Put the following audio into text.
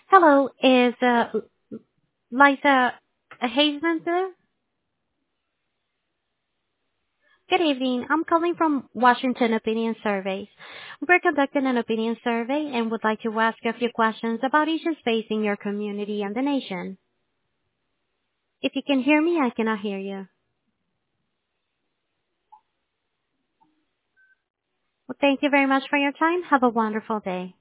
Hello, is Liza Hazen there? Good evening. I'm calling from Washington Opinion Surveys. We're conducting an opinion survey and would like to ask a few questions about issues facing your community and the nation. If you can hear me, I cannot hear you. Well, thank you very much for your time. Have a wonderful day.